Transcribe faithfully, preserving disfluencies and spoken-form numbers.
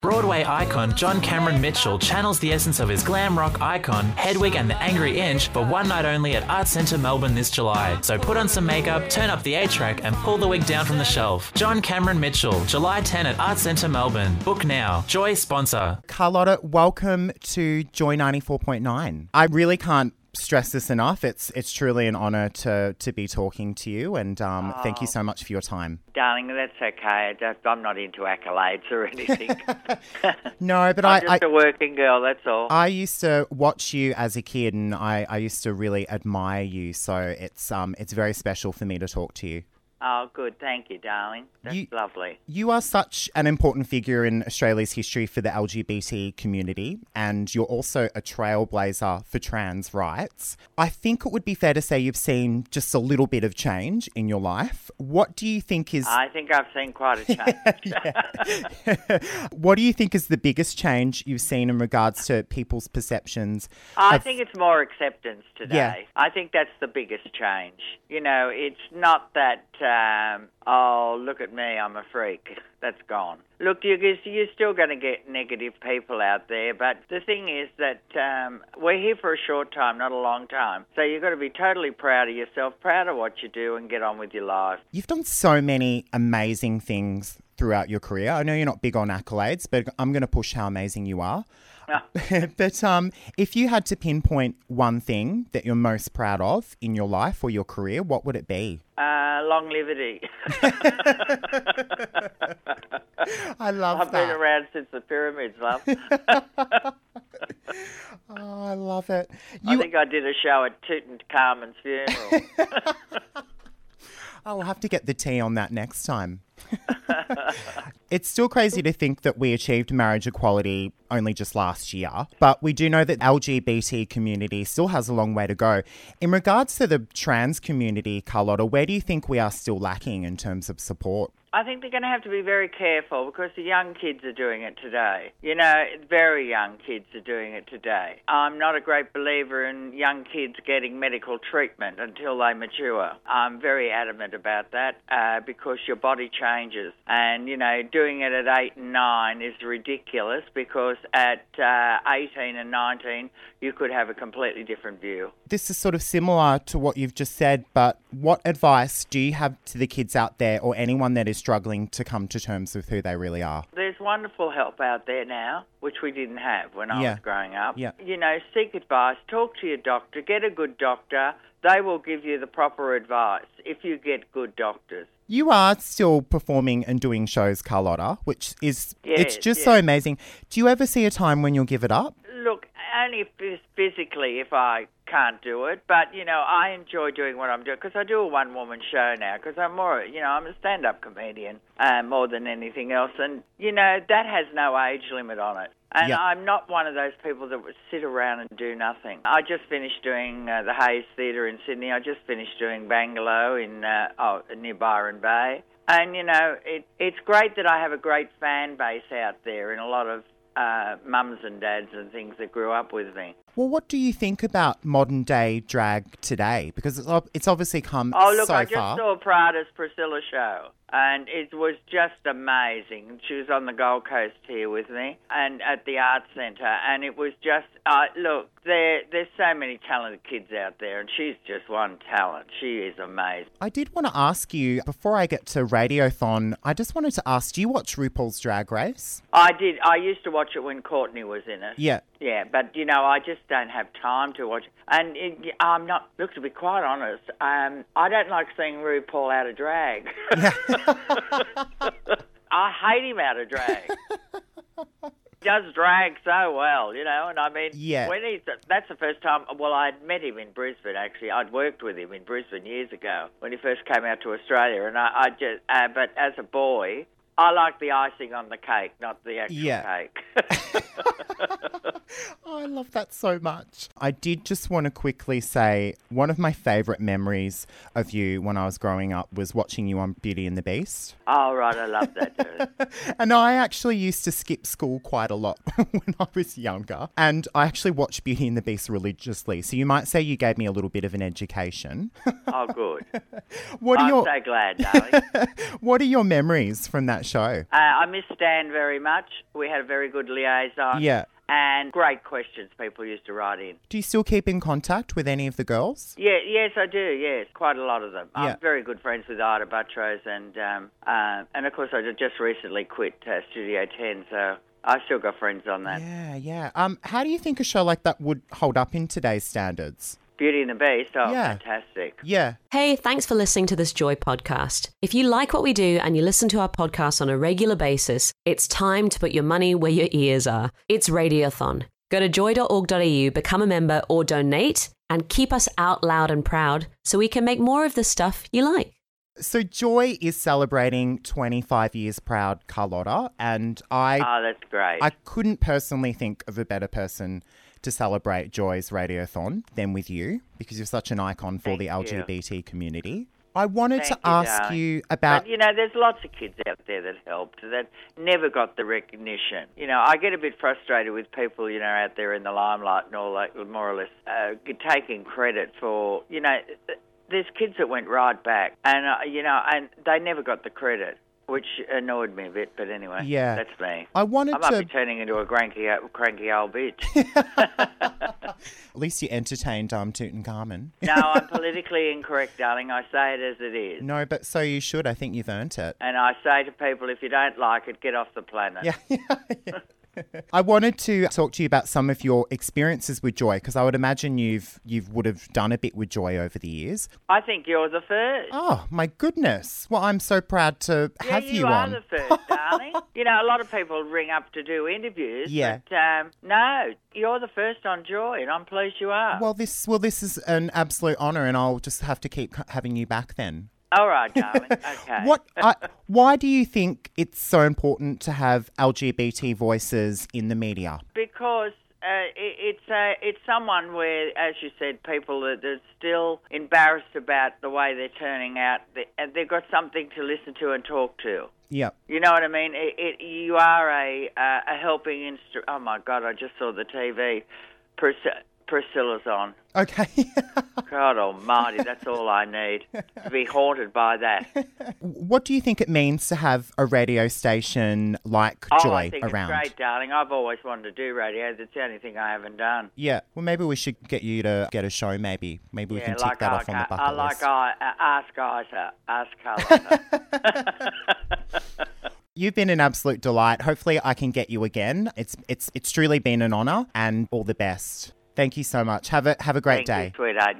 Broadway icon John Cameron Mitchell channels the essence of his glam rock icon, Hedwig and the Angry Inch, for one night only at Arts Centre Melbourne this July. So put on some makeup, turn up the A-track and pull the wig down from the shelf. John Cameron Mitchell, July tenth at Arts Centre Melbourne. Book now. Joy sponsor. Carlotta, welcome to Joy ninety-four point nine. I really can't stress this enough. It's it's truly an honour to to be talking to you, and um, oh, thank you so much for your time. Darling, that's okay. I'm not into accolades or anything. No, but I'm I... just I, a working girl, that's all. I used to watch you as a kid, and I, I used to really admire you, so it's um it's very special for me to talk to you. Oh, good. Thank you, darling. That's you, lovely. You are such an important figure in Australia's history for the L G B T community, and you're also a trailblazer for trans rights. I think it would be fair to say you've seen just a little bit of change in your life. What do you think is... I think I've seen quite a change. What do you think is the biggest change you've seen in regards to people's perceptions? I of... think it's more acceptance today. Yeah. I think that's the biggest change. You know, it's not that... Um, oh, look at me, I'm a freak. That's gone. Look, you're, you're still going to get negative people out there, but the thing is that um, we're here for a short time, not a long time. So you've got to be totally proud of yourself, proud of what you do, and get on with your life. You've done so many amazing things throughout your career. I know you're not big on accolades, but I'm going to push how amazing you are. But um, if you had to pinpoint one thing that you're most proud of in your life or your career, what would it be? Uh, longevity. I love I've that. I've been around since the pyramids, love. Oh, I love it. You... I think I did a show at Tutankhamun's funeral. I'll have to get the tea on that next time. It's still crazy to think that we achieved marriage equality only just last year, but we do know that L G B T community still has a long way to go. In regards to the trans community, Carlotta, where do you think we are still lacking in terms of support? I think they're going to have to be very careful because the young kids are doing it today. You know, very young kids are doing it today. I'm not a great believer in young kids getting medical treatment until they mature. I'm very adamant about that uh, because your body changes. And, you know, doing it at eight and nine is ridiculous because at uh, eighteen and nineteen, you could have a completely different view. This is sort of similar to what you've just said, but what advice do you have to the kids out there or anyone that is struggling to come to terms with who they really are? There's wonderful help out there now, which we didn't have when I yeah. was growing up. Yeah. You know, seek advice, talk to your doctor, get a good doctor. They will give you the proper advice if you get good doctors. You are still performing and doing shows, Carlotta, which is, yes, it's just yes. so amazing. Do you ever see a time when you'll give it up? Look, only physically if I can't do it, but, you know, I enjoy doing what I'm doing because I do a one-woman show now because I'm more, you know, I'm a stand-up comedian uh, more than anything else, and, you know, that has no age limit on it. And yep. I'm not one of those people that would sit around and do nothing. I just finished doing uh, the Hayes Theatre in Sydney. I just finished doing Bangalow in uh, oh, near Byron Bay. And, you know, it, it's great that I have a great fan base out there and a lot of uh, mums and dads and things that grew up with me. Well, what do you think about modern day drag today? Because it's, it's obviously come oh, look, so I just far. saw Prada's Priscilla show, and it was just amazing. She was on the Gold Coast here with me and at the Arts Centre, and it was just, uh, look, there, there's so many talented kids out there, and she's just one talent. She is amazing. I did want to ask you, before I get to Radiothon, I just wanted to ask, do you watch RuPaul's Drag Race? I did. I used to watch it when Courtney was in it. Yeah. Yeah, but, you know, I just don't have time to watch it. And it, I'm not, look, to be quite honest, um, I don't like seeing RuPaul out of drag. Yeah. I hate him out of drag. He does drag so well, you know, and I mean, yeah. when he's, that's the first time, well, I'd met him in Brisbane, actually. I'd worked with him in Brisbane years ago when he first came out to Australia. And I, I just, uh, but as a boy, I like the icing on the cake, not the actual yeah. cake. Oh, I love that so much. I did just want to quickly say one of my favourite memories of you when I was growing up was watching you on Beauty and the Beast. Oh, right, I love that too. And I actually used to skip school quite a lot when I was younger. And I actually watched Beauty and the Beast religiously. So you might say you gave me a little bit of an education. Oh, good. What are I'm your... so glad, darling. What are your memories from that show. Uh, I miss Stan very much. We had a very good liaison. Yeah. And great questions people used to write in. Do you still keep in contact with any of the girls? Yeah, yes, I do, yes. Quite a lot of them. Yeah. I'm very good friends with Ida Buttrose and, um, uh, and of course, I just recently quit uh, Studio ten, so I've still got friends on that. Yeah, yeah. Um, how do you think a show like that would hold up in today's standards? Beauty and the Beast, oh, Yeah. fantastic. Yeah. Hey, thanks for listening to this Joy podcast. If you like what we do and you listen to our podcast on a regular basis, it's time to put your money where your ears are. It's Radiothon. Go to joy dot org dot a u, become a member or donate, and keep us out loud and proud so we can make more of the stuff you like. So Joy is celebrating twenty-five years proud, Carlotta, and I Oh, that's great. I couldn't personally think of a better person to celebrate Joy's Radiothon than with you, because you're such an icon for Thank the you. L G B T community. I wanted Thank to you, ask darling. you about... But, you know, there's lots of kids out there that helped that never got the recognition. You know, I get a bit frustrated with people, you know, out there in the limelight and all that, more or less, uh, taking credit for, you know, there's kids that went right back and, uh, you know, and they never got the credit, which annoyed me a bit, but anyway, Yeah. that's me. I wanted I might to... be turning into a cranky, cranky old bitch. At least you entertained um, Tutankhamun. No, I'm politically incorrect, darling. I say it as it is. No, but so you should. I think you've earned it. And I say to people, if you don't like it, get off the planet. Yeah, yeah, yeah. I wanted to talk to you about some of your experiences with Joy, because I would imagine you've you would have done a bit with Joy over the years. I think you're the first. Oh, my goodness. Well, I'm so proud to Yeah, have you, you, are on. the first, darling. You know, a lot of people ring up to do interviews. Yeah. But, um, no, you're the first on Joy, and I'm pleased you are. Well, this well, this is an absolute honour, and I'll just have to keep c- having you back then. All right, darling. Okay. What? I, why do you think it's so important to have L G B T voices in the media? Because uh, it, it's uh, it's someone where, as you said, people that are still embarrassed about the way they're turning out, they, and they've got something to listen to and talk to. Yep. You know what I mean? It, it, you are a uh, a helping instru- Oh my God! I just saw the T V. Pris- Priscilla's on. Okay. God Almighty! That's all I need to be haunted by that. What do you think it means to have a radio station like Oh, Joy I think around? it's great, darling. I've always wanted to do radio. That's the only thing I haven't done. Yeah. Well, maybe we should get you to get a show. Maybe. Maybe we yeah, can tick like that I, off on the bucket I like list. I, uh, ask Isa, ask Carlotta. You've been an absolute delight. Hopefully, I can get you again. It's it's it's truly been an honour, and all the best. Thank you so much. Have a have a great Thank day. you, sweetheart.